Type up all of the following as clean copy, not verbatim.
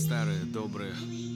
старые добрые,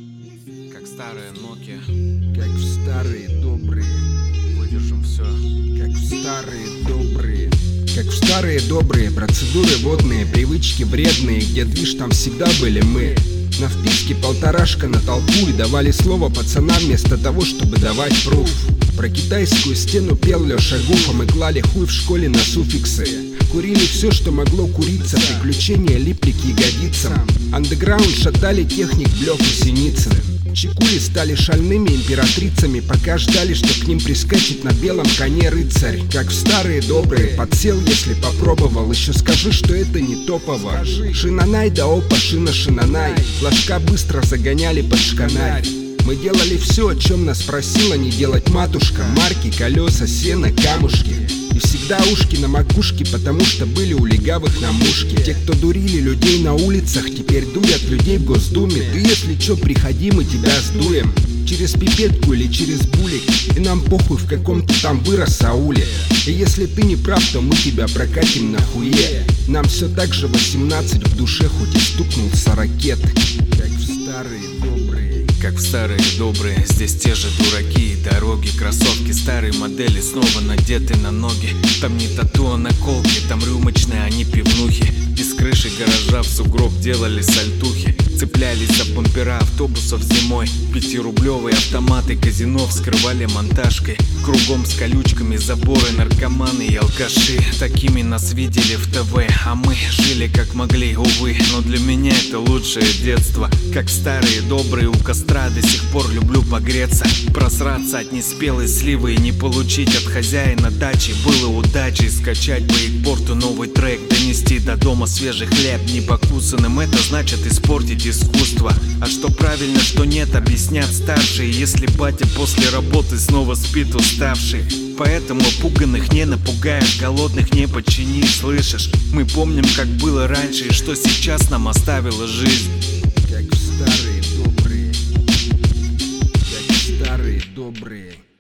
как старая Nokia. Как в старые добрые, Выдержим все. как в старые добрые. Как в старые добрые процедуры водные, привычки вредные, где движ, там всегда были мы. На вписке полторашка на толпу и давали слово пацанам вместо того, чтобы давать пруф. Про китайскую стену пел Леша Гуф, а мы клали хуй в школе на суффиксы. Курили все, что могло куриться, приключения липли к ягодицам. Андеграунд шатали техник Блёв и Синицын. Чекули стали шальными императрицами, пока ждали, что к ним прискачет на белом коне рыцарь. Как в старые добрые, подсел, если попробовал. Еще скажи, что это не топово. Шинанай да опа, шина-шинанай. Флажка быстро загоняли под шканарь. Мы делали все, о чем нас просила не делать матушка. Марки, колеса, сено, камушки. И всегда ушки на макушке, потому что были у легавых на мушке. Те, кто дурили людей на улицах, теперь дурят людей в Госдуме. Ты, если чё, приходи, мы тебя сдуем. Через пипетку или через булик. И нам похуй, в каком ты там вырос ауле. И если ты не прав, то мы тебя прокатим на хуе. Нам все так же 18 в душе, хоть и стукнул 40. Как в старые добрые. Как в старые добрые, здесь те же дураки и дороги. Кроссовки старые модели снова надеты на ноги. Там не тату, а наколки, там рюмочные, а не пивнухи. Из крыши гаража в сугроб делали сальтухи. Цеплялись за бампера автобусов зимой. 5-рублевые автоматы казино вскрывали монтажкой. Кругом с колючками заборы, наркоманы и алкаши. Такими нас видели в ТВ, а мы жили как могли, увы. Но для меня это лучшее детство. Как старые добрые у костра до сих пор люблю погреться. Просраться от неспелой сливы и не получить от хозяина дачи было удачей. Скачать по экпорту новый трек, донести до дома свежий хлеб не покусанным. Это значит испортить искусство. А что правильно, что нет, объяснят старшие. Если батя после работы снова спит уставший. Поэтому пуганых не напугаешь, голодных не подчинишь, слышишь? Мы помним, как было раньше и что сейчас нам оставила жизнь. Как в старые добрые. Как в старые добрые.